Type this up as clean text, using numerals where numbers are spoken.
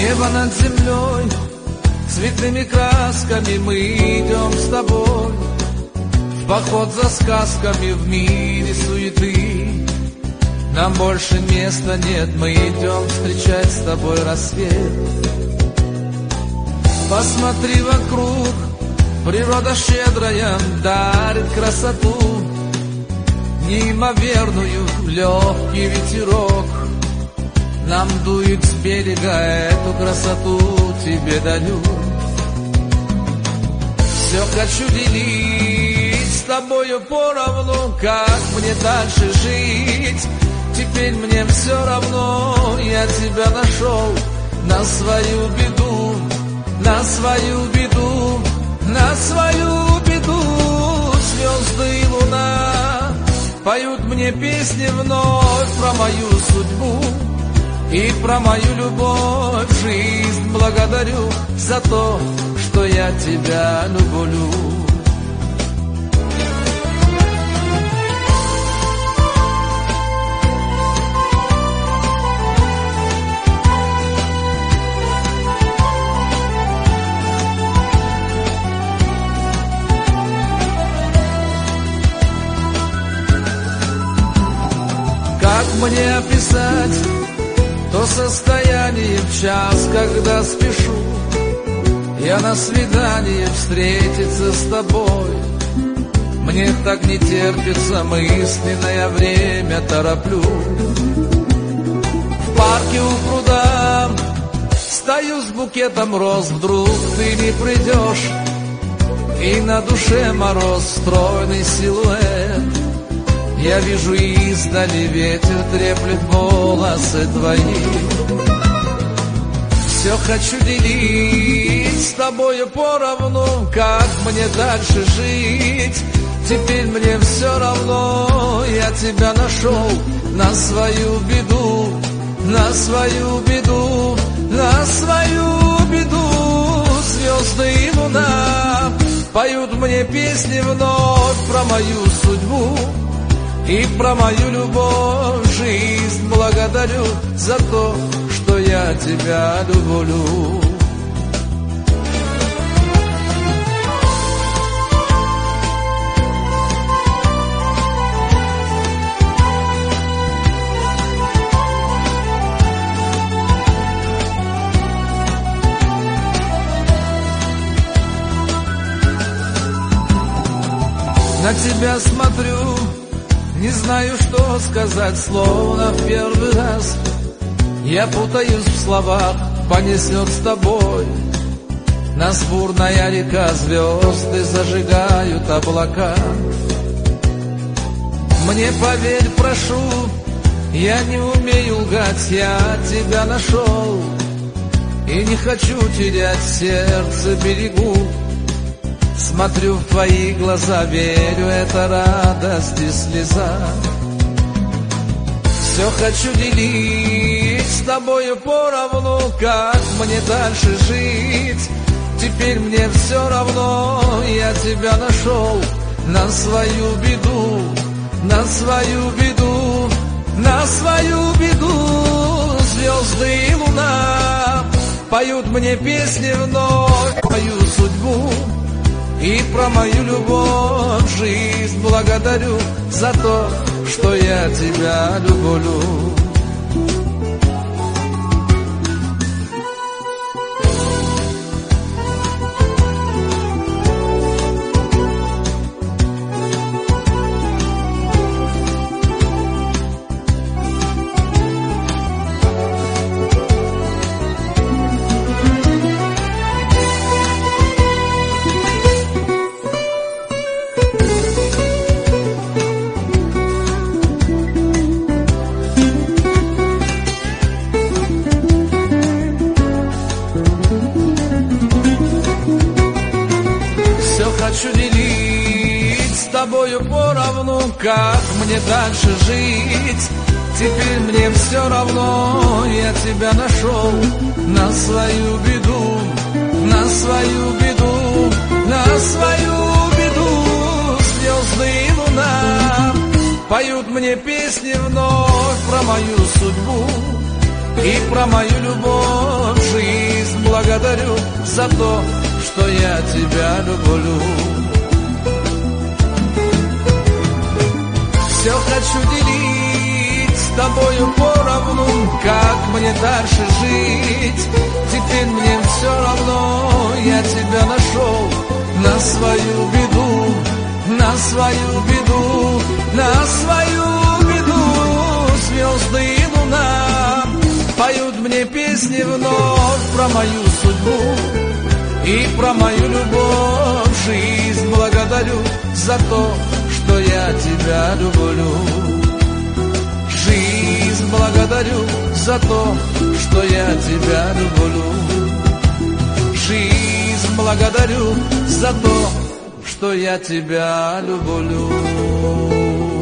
Небо над землей, цветными красками мы идем с тобой в поход за сказками в мире суеты. Нам больше места нет, мы идем встречать с тобой рассвет. Посмотри вокруг, природа щедрая дарит красоту, неимоверную, легкий ветерок нам дует с берега, эту красоту тебе дарю. Все хочу делить с тобою поровну, как мне дальше жить. Теперь мне все равно, я тебя нашел на свою беду, на свою беду, на свою беду. Звезды и луна поют мне песни вновь про мою судьбу и про мою любовь. Жизнь благодарю за то, что я тебя люблю. Как мне описать то состояние в час, когда спешу я на свидание встретиться с тобой? Мне так не терпится, мысленное время тороплю. В парке у пруда стою с букетом роз, вдруг ты не придешь, и на душе мороз, стройный силуэт. Я вижу издали, ветер треплет волосы твои. Все хочу делить с тобою поровну, как мне дальше жить. Теперь мне все равно, я тебя нашел на свою беду, на свою беду, на свою беду. Звезды и луна поют мне песни вновь про мою судьбу и про мою любовь. Жизнь благодарю за то, что я тебя люблю. На тебя смотрю, не знаю, что сказать, словно в первый раз. Я путаюсь в словах, понесет с тобой. Нас бурная река, звезды зажигают облака. Мне поверь, прошу, я не умею лгать, я тебя нашел и не хочу терять, сердце берегу. Смотрю в твои глаза, верю, это радость и слеза. Все хочу делить с тобою поровну, как мне дальше жить. Теперь мне все равно, я тебя нашел на свою беду, на свою беду, на свою беду. Звезды и луна поют мне песни вновь, мою судьбу и про мою любовь. Жизнь благодарю за то, что я тебя люблю. Хочу делить с тобою поровну, как мне дальше жить. Теперь мне все равно, я тебя нашел на свою беду, на свою беду, на свою беду. Звезды и луна поют мне песни вновь про мою судьбу И про мою любовь, жизнь благодарю за то, что я тебя люблю. Все хочу делить с тобою поровну, как мне дальше жить. Теперь мне все равно, я тебя нашел на свою беду, на свою беду, на свою беду. Звезды и луна поют мне песни вновь про мою судьбу и про мою любовь. Жизнь благодарю за то, что я тебя люблю. Жизнь благодарю за то, что я тебя люблю. Жизнь благодарю за то, что я тебя люблю.